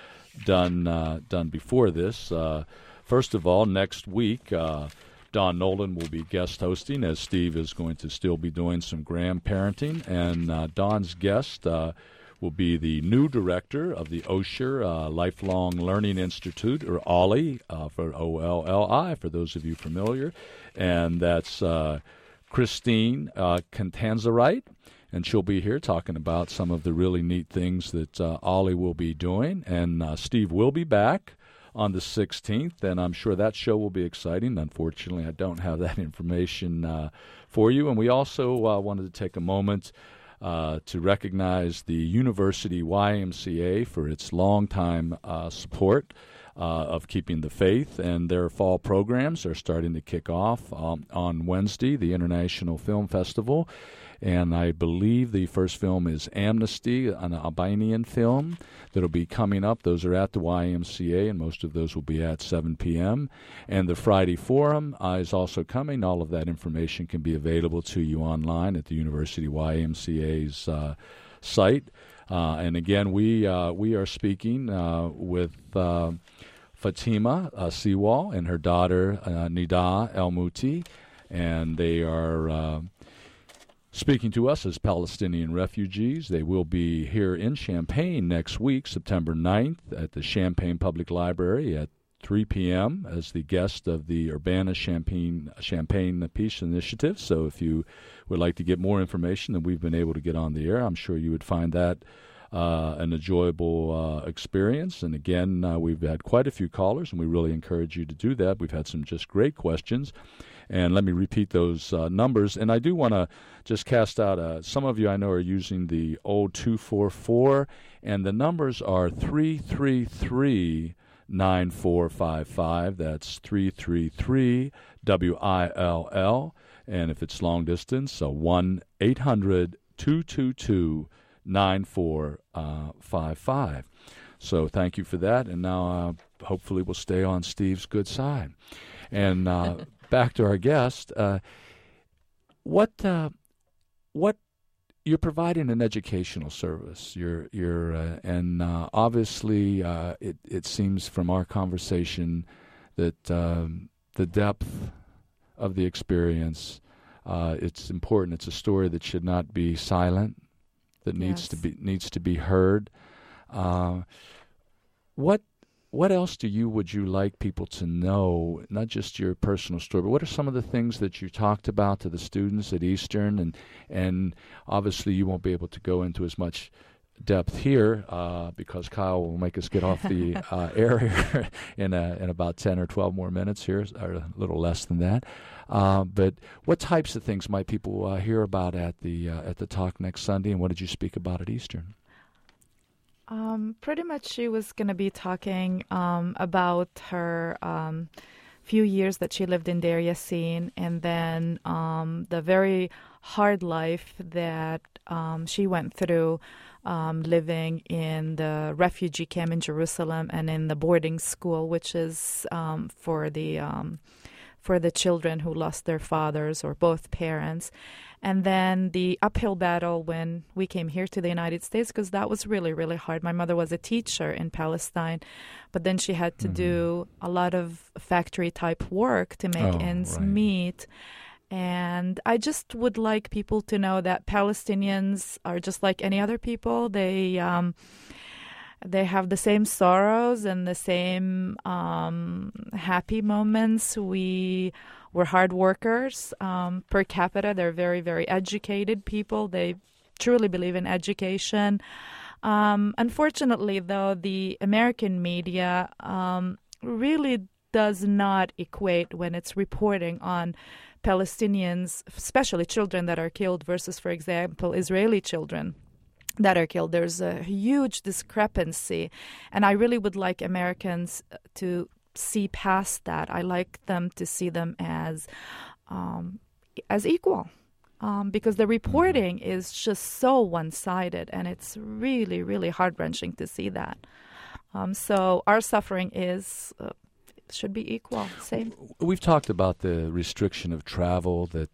[SPEAKER 3] done before this. First of all, next week, Don Nolan will be guest hosting, as Steve is going to still be doing some grandparenting, and Don's guest will be the new director of the Osher Lifelong Learning Institute, or OLLI, for OLLI, for those of you familiar. And that's Christine Cantanzarite, and she'll be here talking about some of the really neat things that OLLI will be doing. And Steve will be back on the 16th, and I'm sure that show will be exciting. Unfortunately, I don't have that information for you. And we also wanted to take a moment to recognize the University YMCA for its longtime support of Keeping the Faith, and their fall programs are starting to kick off on Wednesday, the International Film Festival, and I believe the first film is Amnesty, an Albanian film that'll be coming up. Those are at the YMCA, and most of those will be at 7 p.m. And the Friday Forum is also coming. All of that information can be available to you online at the University YMCA's site. And again, we are speaking with Fatima Sewall and her daughter Nida El-Mouti, and they are speaking to us as Palestinian refugees. They will be here in Champaign next week, September 9th, at the Champaign Public Library at 3 p.m. as the guest of the Urbana-Champaign Peace Initiative. So if you would like to get more information than we've been able to get on the air, I'm sure you would find that an enjoyable experience. And again, we've had quite a few callers, and we really encourage you to do that. We've had some just great questions. And let me repeat those numbers. And I do want to just cast out, some of you I know are using the old 244, and the numbers are 333-9455. That's 333-WILL. And if it's long distance, so 1-800-222-9455. So thank you for that. And now hopefully we'll stay on Steve's good side. And back to our guest, what you're providing an educational service. And obviously it seems from our conversation that the depth of the experience, it's important. It's a story that should not be silent, that needs to be heard. What else would you like people to know, not just your personal story, but what are some of the things that you talked about to the students at Eastern? And obviously you won't be able to go into as much depth here because Kyle will make us get off the air here in about 10 or 12 more minutes here, or a little less than that. But what types of things might people hear about at the talk next Sunday, and what did you speak about at Eastern?
[SPEAKER 4] Pretty much she was going to be talking about her few years that she lived in Deir Yassin, and then the very hard life that she went through living in the refugee camp in Jerusalem and in the boarding school, which is for the children who lost their fathers or both parents. And then the uphill battle when we came here to the United States, because that was really, really hard. My mother was a teacher in Palestine, but then she had to do a lot of factory-type work to make ends meet. And I just would like people to know that Palestinians are just like any other people. They have the same sorrows and the same happy moments. We're hard workers. Per capita, they're very, very educated people. They truly believe in education. Unfortunately, though, the American media really does not equate when it's reporting on Palestinians, especially children that are killed, versus, for example, Israeli children that are killed. There's a huge discrepancy, and I really would like Americans to see past that. I like them to see them as equal. because the reporting is just so one-sided, and it's really, really heart-wrenching to see that. So our suffering should be equal, same.
[SPEAKER 3] We've talked about the restriction of travel that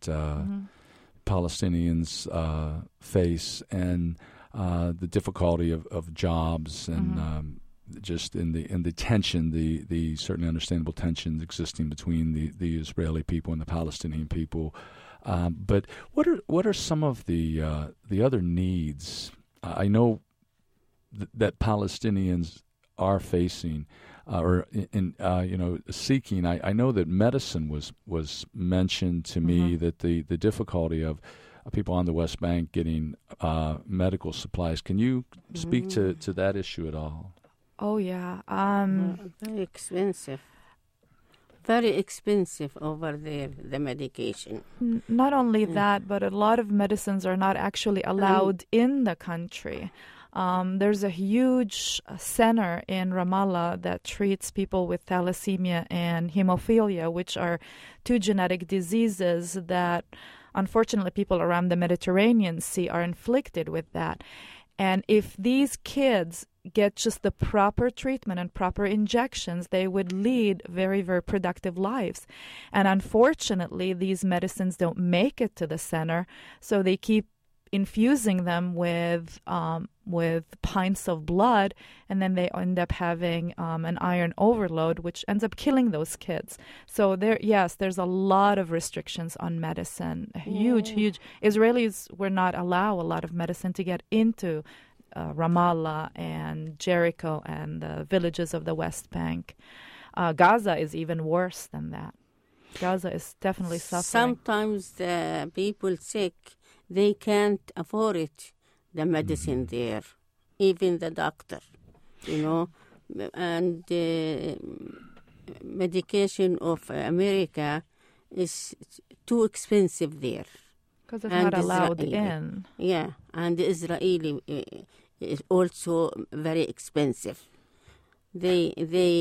[SPEAKER 3] Palestinians face, and the difficulty of jobs, and just in the tension, the certainly understandable tensions existing between the Israeli people and the Palestinian people. But what are some of the other needs? I know that Palestinians are facing or seeking. I know that medicine was mentioned to me, that the difficulty of people on the West Bank getting medical supplies. Can you speak to that issue at all?
[SPEAKER 4] Oh, yeah.
[SPEAKER 5] Very expensive. Very expensive over there, the medication.
[SPEAKER 4] Not only that, but a lot of medicines are not actually allowed in the country. There's a huge center in Ramallah that treats people with thalassemia and hemophilia, which are two genetic diseases that, unfortunately, people around the Mediterranean Sea are inflicted with that. And if these kids get just the proper treatment and proper injections, they would lead very, very productive lives. And unfortunately, these medicines don't make it to the center, so they keep infusing them with pints of blood, and then they end up having an iron overload, which ends up killing those kids. So there's a lot of restrictions on medicine. Huge. Israelis were not allowed a lot of medicine to get into Ramallah and Jericho and the villages of the West Bank. Gaza is even worse than that. Gaza is definitely suffering.
[SPEAKER 5] Sometimes the people sick, they can't afford it, the medicine there, even the doctor, and the medication of America is too expensive there.
[SPEAKER 4] Because it's not allowed in.
[SPEAKER 5] Yeah, and the Israeli is also very expensive. The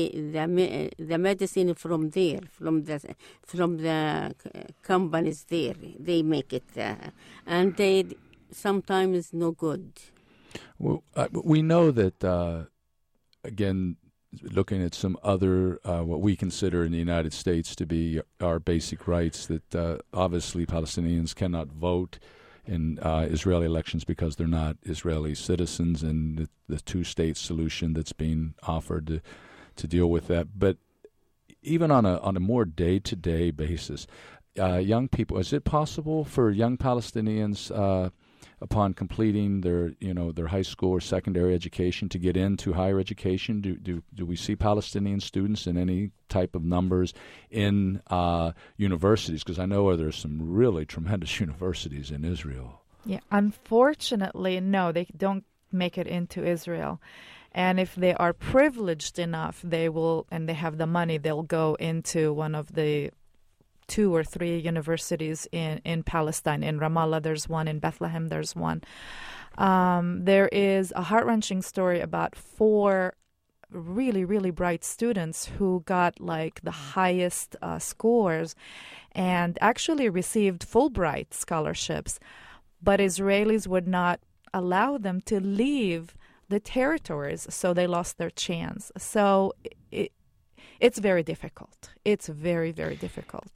[SPEAKER 5] medicine from there, from the companies there, they make it, and they sometimes no good.
[SPEAKER 3] Well, we know that again, looking at some other what we consider in the United States to be our basic rights, that obviously Palestinians cannot vote in Israeli elections because they're not Israeli citizens, and the two-state solution that's being offered to deal with that. But even on a more day-to-day basis, young people, is it possible for young Palestinians upon completing their high school or secondary education to get into higher education? Do we see Palestinian students in any type of numbers in universities? Because I know there's some really tremendous universities in Israel.
[SPEAKER 4] Yeah, unfortunately, no, they don't make it into Israel. And if they are privileged enough, they will, and they have the money, they'll go into one of the 2 or 3 universities in Palestine. In Ramallah, there's one. In Bethlehem, there's one. There is a heart-wrenching story about 4 really, really bright students who got like the highest scores and actually received Fulbright scholarships, but Israelis would not allow them to leave the territories, so they lost their chance. So it's very difficult. It's very, very difficult.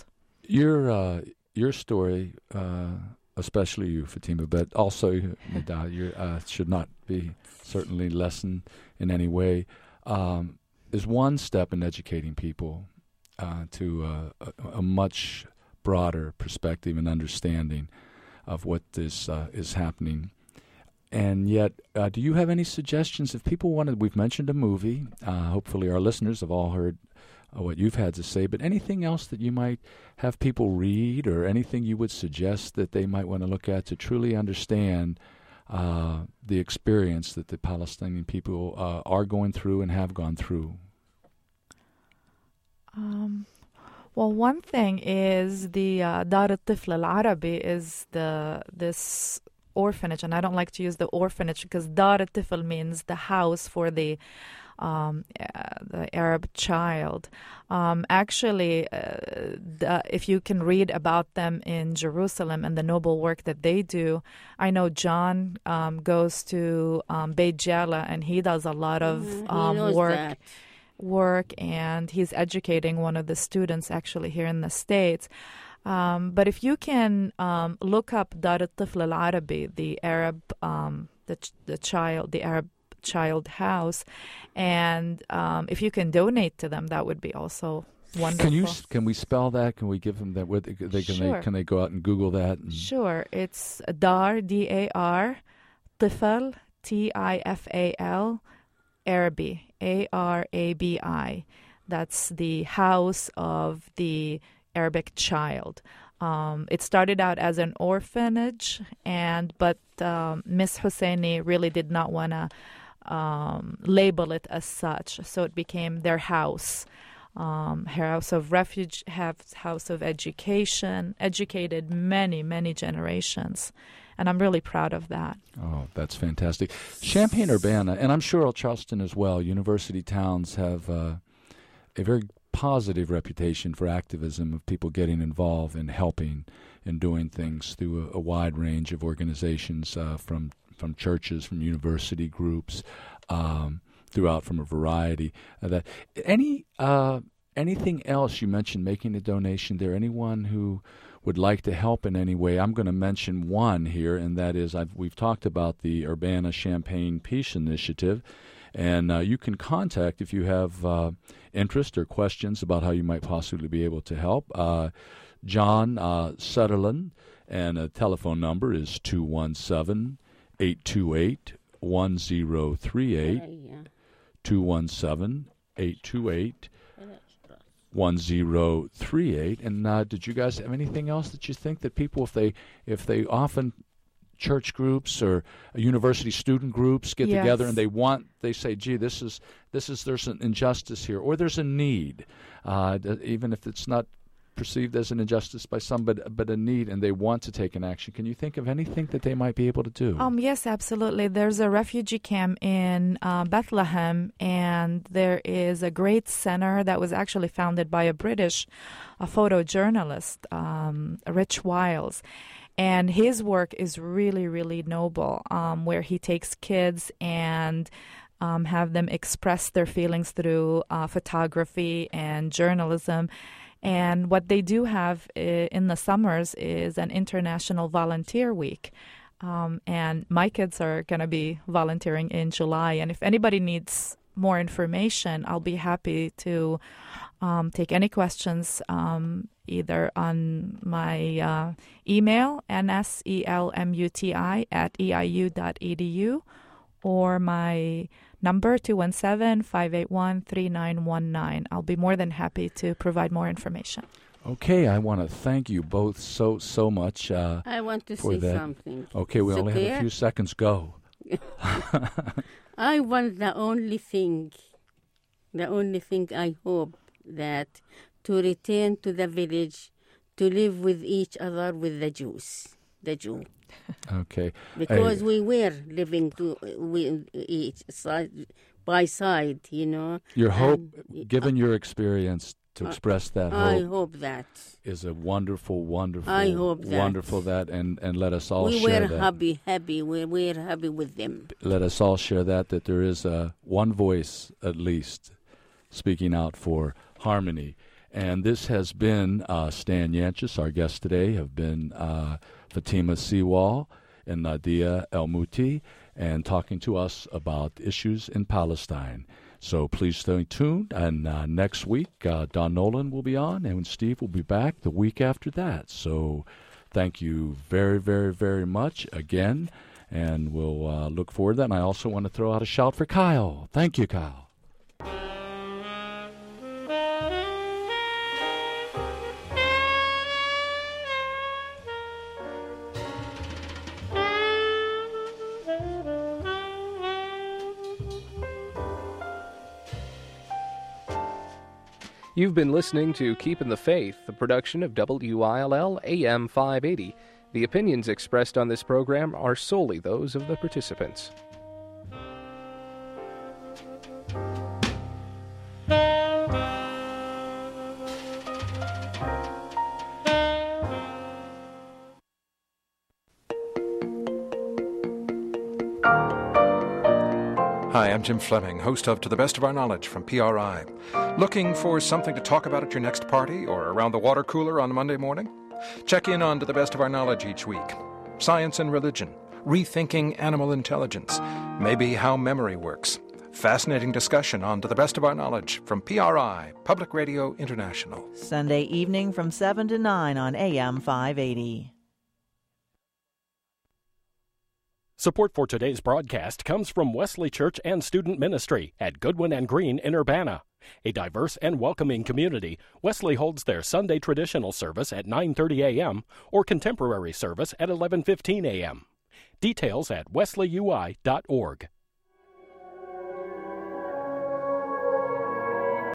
[SPEAKER 3] Your story, especially you, Fatima, but also Nida, should not be certainly lessened in any way, is one step in educating people to a much broader perspective and understanding of what this is happening. And yet, do you have any suggestions? If people wanted, we've mentioned a movie. Hopefully our listeners have all heard what you've had to say, but anything else that you might have people read, or anything you would suggest that they might want to look at to truly understand the experience that the Palestinian people are going through and have gone through?
[SPEAKER 4] Well, one thing is the Dar al-Tifl al-Arabi is this orphanage, and I don't like to use the orphanage because Dar al-Tifl means the house for the the Arab child. If you can read about them in Jerusalem and the noble work that they do, I know John goes to Beit Jala, and he does a lot of work, and he's educating one of the students actually here in the States. But if you can look up Dar al-Tifl al-Arabi, the Arab, the Arab child house, and if you can donate to them, that would be also wonderful.
[SPEAKER 3] Can we spell that? Can we give them that?
[SPEAKER 4] Sure.
[SPEAKER 3] Can they go out and Google that?
[SPEAKER 4] Sure. It's Dar, D-A-R, Tifl, T-I-F-A-L, Arabi, A-R-A-B-I. That's the house of the Arabic child. It started out as an orphanage, but Miss Husseini really did not want to label it as such, so it became their house. Her house of refuge, house of education, educated many, many generations. And I'm really proud of that.
[SPEAKER 3] Oh, that's fantastic. Champaign-Urbana, and I'm sure Charleston as well, university towns have a very positive reputation for activism, of people getting involved and helping and doing things through a wide range of organizations, from churches, from university groups, throughout from a variety of that. Anything else? You mentioned making a donation there. Anyone who would like to help in any way? I'm going to mention one here, and that is we've talked about the Urbana-Champaign Peace Initiative, and you can contact if you have interest or questions about how you might possibly be able to help. John Sutherland, and a telephone number is 217-828-1038, 217-828-1038. And did you guys have anything else that you think that people, if they often church groups or university student groups get together and they say, gee, there's an injustice here, or there's a need, even if it's not perceived as an injustice by some, but a need, and they want to take an action. Can you think of anything that they might be able to do?
[SPEAKER 4] Yes, absolutely. There's a refugee camp in Bethlehem, and there is a great center that was actually founded by a British photojournalist, Rich Wiles. And his work is really, really noble, where he takes kids and have them express their feelings through photography and journalism. And what they do have in the summers is an International Volunteer Week. And my kids are going to be volunteering in July. And if anybody needs more information, I'll be happy to take any questions either on my email, nselmuti@eiu.edu, or my number 217-581-3919. I'll be more than happy to provide more information.
[SPEAKER 3] Okay, I want to thank you both so much.
[SPEAKER 5] I want to say something.
[SPEAKER 3] Okay, we only have a few seconds. Go.
[SPEAKER 5] I want the only thing I hope that to return to the village, to live with each other with the Jew.
[SPEAKER 3] Okay.
[SPEAKER 5] Because we were living with each side by side,
[SPEAKER 3] Your hope, given your experience, to express that hope.
[SPEAKER 5] I hope that
[SPEAKER 3] is a wonderful.
[SPEAKER 5] I hope that.
[SPEAKER 3] Wonderful that, and let us all share that.
[SPEAKER 5] We were happy. We're happy with them.
[SPEAKER 3] Let us all share that there is one voice, at least, speaking out for harmony. And this has been Stan Yanchus. Our guests today have been Fatima Sewall and Nadia El-Mouti, and talking to us about issues in Palestine. So please stay tuned, and next week Don Nolan will be on, and Steve will be back the week after that. So thank you very, very, very much again, and we'll look forward to that. And I also want to throw out a shout for Kyle. Thank you, Kyle.
[SPEAKER 2] You've been listening to Keepin' the Faith, the production of WILL AM 580. The opinions expressed on this program are solely those of the participants.
[SPEAKER 10] I'm Jim Fleming, host of To the Best of Our Knowledge from PRI. Looking for something to talk about at your next party or around the water cooler on Monday morning? Check in on To the Best of Our Knowledge each week. Science and religion, rethinking animal intelligence, maybe how memory works. Fascinating discussion on To the Best of Our Knowledge from PRI, Public Radio International.
[SPEAKER 1] Sunday evening from 7 to 9 on AM 580.
[SPEAKER 11] Support for today's broadcast comes from Wesley Church and Student Ministry at Goodwin and Green in Urbana. A diverse and welcoming community, Wesley holds their Sunday traditional service at 9:30 a.m. or contemporary service at 11:15 a.m. Details at wesleyui.org.